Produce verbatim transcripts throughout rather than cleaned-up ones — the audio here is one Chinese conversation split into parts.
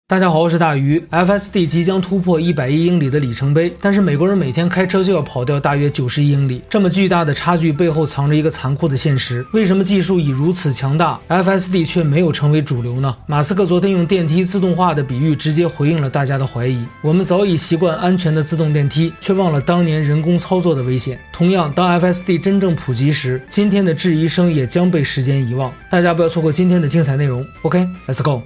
大家好，我是大鱼。F S D 即将突破一百亿英里的里程碑，但是美国人每天开车就要跑掉大约九十亿英里，这么巨大的差距背后藏着一个残酷的现实。为什么技术已如此强大 ，F S D 却没有成为主流呢？马斯克昨天用电梯自动化的比喻，直接回应了大家的怀疑。我们早已习惯安全的自动电梯，却忘了当年人工操作的危险。同样，当 F S D 真正普及时，今天的质疑声也将被时间遗忘。大家不要错过今天的精彩内容。OK，Let's go。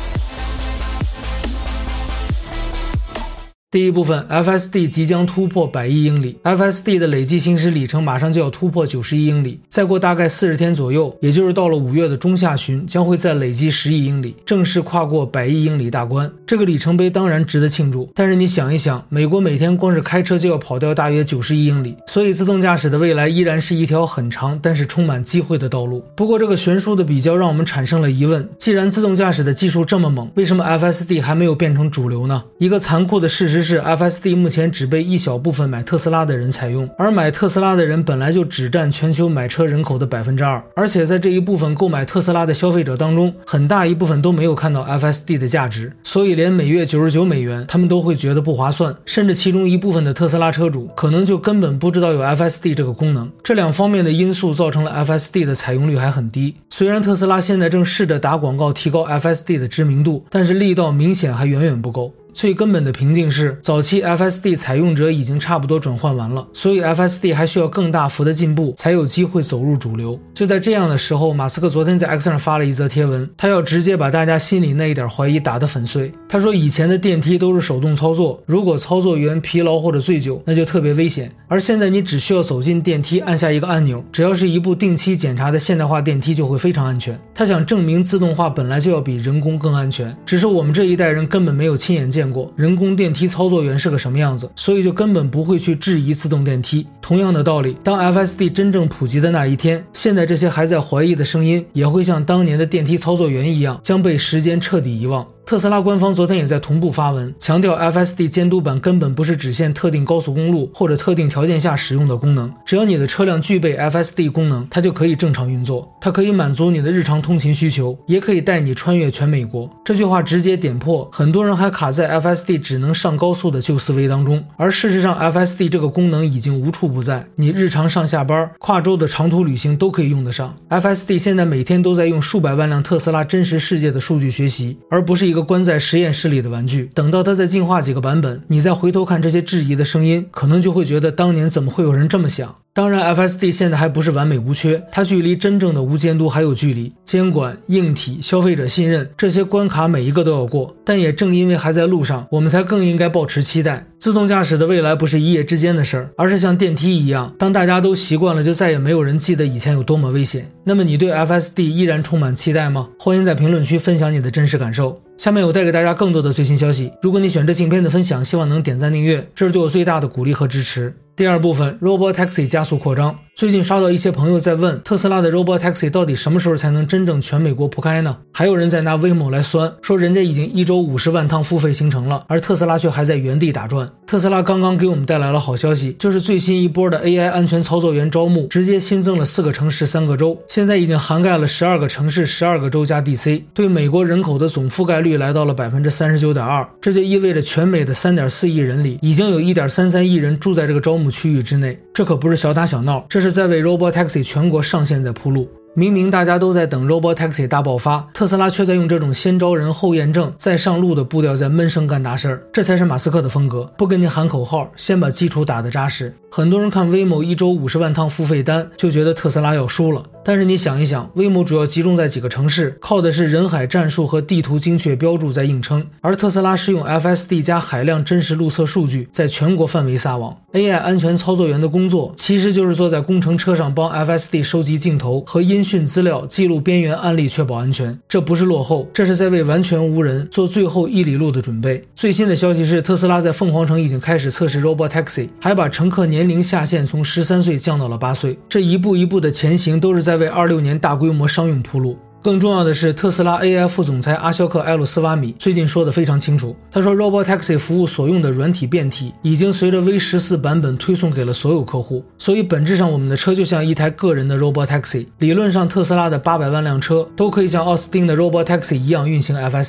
第一部分 ，F S D 即将突破百亿英里 ，F S D 的累计行驶里程马上就要突破九十亿英里，再过大概四十天左右，也就是到了五月的中下旬，将会再累计十亿英里，正式跨过百亿英里大关。这个里程碑当然值得庆祝，但是你想一想，美国每天光是开车就要跑掉大约九十亿英里，所以自动驾驶的未来依然是一条很长但是充满机会的道路。不过这个悬殊的比较让我们产生了疑问，既然自动驾驶的技术这么猛，为什么 F S D 还没有变成主流呢？一个残酷的事实是 F S D 目前只被一小部分买特斯拉的人采用，而买特斯拉的人本来就只占全球买车人口的 百分之二， 而且在这一部分购买特斯拉的消费者当中，很大一部分都没有看到 F S D 的价值，所以连每月九十九美元他们都会觉得不划算，甚至其中一部分的特斯拉车主可能就根本不知道有 F S D 这个功能。这两方面的因素造成了 F S D 的采用率还很低。虽然特斯拉现在正试着打广告提高 F S D 的知名度，但是力道明显还远远不够。最根本的瓶颈是，早期 F S D 采用者已经差不多转换完了，所以 F S D 还需要更大幅的进步，才有机会走入主流。就在这样的时候，马斯克昨天在 X 上发了一则贴文，他要直接把大家心里那一点怀疑打得粉碎。他说以前的电梯都是手动操作，如果操作员疲劳或者醉酒，那就特别危险，而现在你只需要走进电梯，按下一个按钮，只要是一部定期检查的现代化电梯就会非常安全。他想证明自动化本来就要比人工更安全，只是我们这一代人根本没有亲眼见过人工电梯操作员是个什么样子，所以就根本不会去质疑自动电梯。同样的道理，当 F S D 真正普及的那一天，现在这些还在怀疑的声音也会像当年的电梯操作员一样，将被时间彻底遗忘。特斯拉官方昨天也在同步发文，强调 F S D 监督版根本不是只限特定高速公路或者特定条件下使用的功能，只要你的车辆具备 F S D 功能，它就可以正常运作，它可以满足你的日常通勤需求，也可以带你穿越全美国。这句话直接点破很多人还卡在 F S D 只能上高速的旧思维当中，而事实上 F S D 这个功能已经无处不在，你日常上下班、跨州的长途旅行都可以用得上。 F S D 现在每天都在用数百万辆特斯拉真实世界的数据学习，而不是一个关在实验室里的玩具。等到它再进化几个版本，你再回头看这些质疑的声音，可能就会觉得当年怎么会有人这么想。当然 F S D 现在还不是完美无缺，它距离真正的无监督还有距离，监管、硬体、消费者信任这些关卡每一个都要过，但也正因为还在路上，我们才更应该抱持期待。自动驾驶的未来不是一夜之间的事儿，而是像电梯一样，当大家都习惯了，就再也没有人记得以前有多么危险。那么你对 F S D 依然充满期待吗？欢迎在评论区分享你的真实感受。下面我带给大家更多的最新消息，如果你喜欢这期影片的分享，希望能点赞订阅，这是对我最大的鼓励和支持。第二部分 Robotaxi 加速扩张。最近刷到一些朋友在问，特斯拉的 Robotaxi 到底什么时候才能真正全美国铺开呢？还有人在拿 Waymo 来酸，说人家已经一周五十万趟付费行程了，而特斯拉却还在原地打转。特斯拉刚刚给我们带来了好消息，就是最新一波的 A I 安全操作员招募直接新增了四个城市三个州，现在已经涵盖了十二个城市十二个州加 D C， 对美国人口的总覆盖率来到了 百分之三十九点二， 这就意味着全美的 三点四亿人里已经有 一点三三亿人住在这个招募区域之内。这可不是小打小闹，这是在为 Robotaxi 全国上线在铺路。明明大家都在等 Robotaxi 大爆发，特斯拉却在用这种先招人后验证再上路的步调在闷声干大事儿，这才是马斯克的风格，不跟你喊口号，先把基础打得扎实。很多人看 Waymo 一周五十万趟付费单就觉得特斯拉要输了，但是你想一想， Waymo 主要集中在几个城市，靠的是人海战术和地图精确标注在硬撑，而特斯拉是用 F S D 加海量真实路测数据在全国范围撒网。 A I 安全操作员的工作其实就是坐在工程车上帮 F S D 收集镜头和音讯资料，记录边缘案例，确保安全。这不是落后，这是在为完全无人做最后一里路的准备。最新的消息是，特斯拉在凤凰城已经开始测试 Robotaxi， 还把乘客年龄下限从十三岁降到了八岁。这一步一步的前行都是在为二六年大规模商用铺路。更重要的是，特斯拉 A I 副总裁阿肖克·埃鲁斯瓦米最近说得非常清楚，他说 Robotaxi 服务所用的软体变体已经随着 V 十四 版本推送给了所有客户，所以本质上我们的车就像一台个人的 Robotaxi。理论上特斯拉的八百万辆车都可以像奥斯汀的 Robotaxi 一样运行 F S D，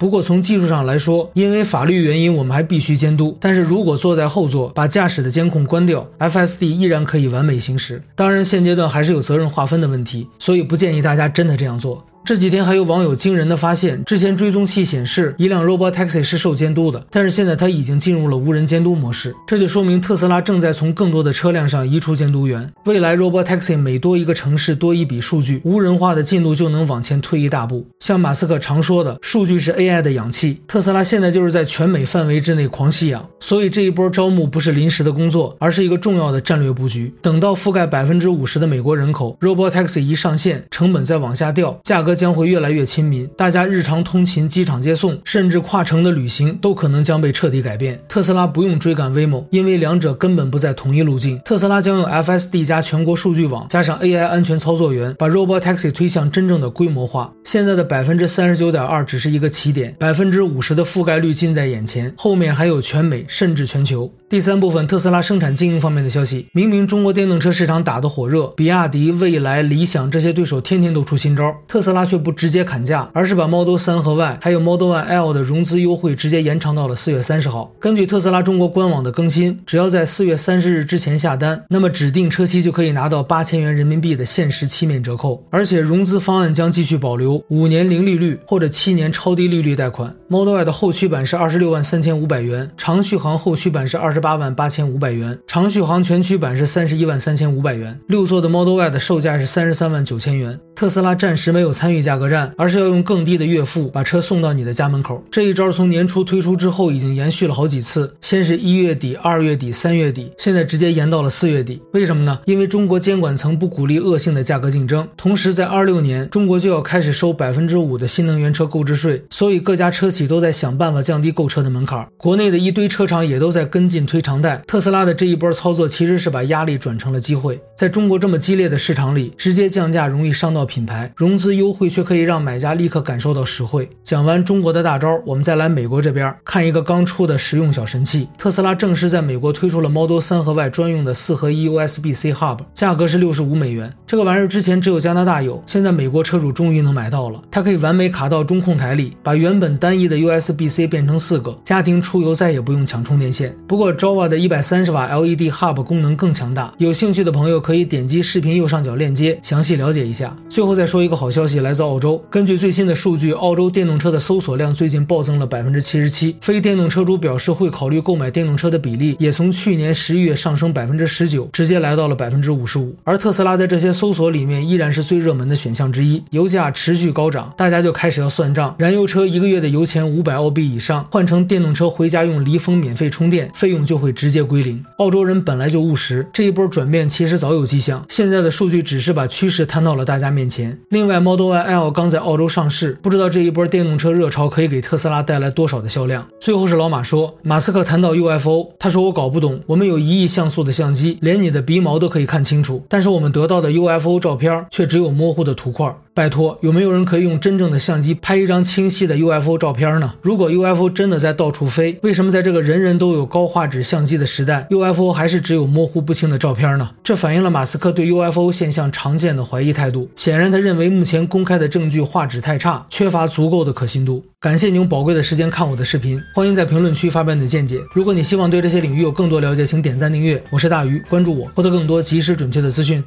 不过从技术上来说，因为法律原因我们还必须监督，但是如果坐在后座把驾驶的监控关掉， F S D 依然可以完美行驶。当然现阶段还是有责任划分的问题，所以不建议大家真的这样做。这几天还有网友惊人的发现，之前追踪器显示一辆 Robotaxi 是受监督的，但是现在它已经进入了无人监督模式，这就说明特斯拉正在从更多的车辆上移除监督员。未来 Robotaxi 每多一个城市多一笔数据，无人化的进度就能往前推一大步。像马斯克常说的，数据是 A I 的氧气，特斯拉现在就是在全美范围之内狂吸氧，所以这一波招募不是临时的工作，而是一个重要的战略布局。等到覆盖 百分之五十 的美国人口， Robotaxi 一上线，成本再往下掉，价格将会越来越亲民，大家日常通勤、机场接送，甚至跨城的旅行都可能将被彻底改变。特斯拉不用追赶 Waymo， 因为两者根本不在同一路径。特斯拉将用 F S D 加全国数据网加上 A I 安全操作员，把 Robotaxi 推向真正的规模化。现在的 百分之三十九点二 只是一个起点， 百分之五十 的覆盖率近在眼前，后面还有全美甚至全球。第三部分，特斯拉生产经营方面的消息。明明中国电动车市场打得火热，比亚迪、蔚来、理想这些对手天天都出新招，特斯拉却不直接砍价，而是把 Model 三和 Y 还有 Model Y L 的融资优惠直接延长到了四月三十号。根据特斯拉中国官网的更新，只要在四月三十日之前下单，那么指定车期就可以拿到八千元人民币的限时期面折扣，而且融资方案将继续保留五年零利率或者七年超低利率贷款。 Model Y 的后驱版是二十六万三千五百元，长续航后驱版是二十八万八千五百元，长续航全驱版是三十一万三千五百元。六座的 Model Y 的售价是三十三万九千元。特斯拉暂时没有参与价格战，而是要用更低的月付把车送到你的家门口。这一招从年初推出之后已经延续了好几次，先是一月底、二月底、三月底，现在直接延到了四月底。为什么呢？因为中国监管层不鼓励恶性的价格竞争，同时在二六年中国就要开始收 百分之五 的新能源车购置税，所以各家车企都在想办法降低购车的门槛。国内的一堆车厂也都在跟进推长贷，特斯拉的这一波操作其实是把压力转成了机会。在中国这么激烈的市场里，直接降价容易伤到品牌，融资优惠却可以让买家立刻感受到实惠。讲完中国的大招，我们再来美国这边看一个刚出的实用小神器。特斯拉正式在美国推出了 Model 三和 Y 专用的四合一 U S B C Hub， 价格是六十五美元。这个玩意儿之前只有加拿大有，现在美国车主终于能买到了。它可以完美卡到中控台里，把原本单一的 U S B C 变成四个，家庭出游再也不用抢充电线。不过 Java 的一百三十瓦 L E D Hub 功能更强大，有兴趣的朋友可以点击视频右上角链接详细了解一下。最后再说一个好消息，来自澳洲。根据最新的数据，澳洲电动车的搜索量最近暴增了 百分之七十七， 非电动车主表示会考虑购买电动车的比例也从去年十一月上升 百分之十九， 直接来到了 百分之五十五。 而特斯拉在这些搜索里面依然是最热门的选项之一。油价持续高涨，大家就开始要算账，燃油车一个月的油钱五百澳币以上，换成电动车回家用离峰免费充电，费用就会直接归零。澳洲人本来就务实，这一波转变其实早有迹象，现在的数据只是把趋势摊到了大家面前。另外 Model Y L 刚在澳洲上市，不知道这一波电动车热潮可以给特斯拉带来多少的销量。最后是老马说，马斯克谈到 U F O， 他说我搞不懂，我们有一亿像素的相机，连你的鼻毛都可以看清楚，但是我们得到的 U F O 照片却只有模糊的图块。拜托，有没有人可以用真正的相机拍一张清晰的 U F O 照片呢？如果 U F O 真的在到处飞，为什么在这个人人都有高画质相机的时代， U F O 还是只有模糊不清的照片呢？这反映了马斯克对 U F O 现象常见的怀疑态度。显然他认为目前公开的证据画质太差，缺乏足够的可信度。感谢你用宝贵的时间看我的视频，欢迎在评论区发表你的见解。如果你希望对这些领域有更多了解，请点赞订阅。我是大鱼，关注我，获得更多及时准确的资讯。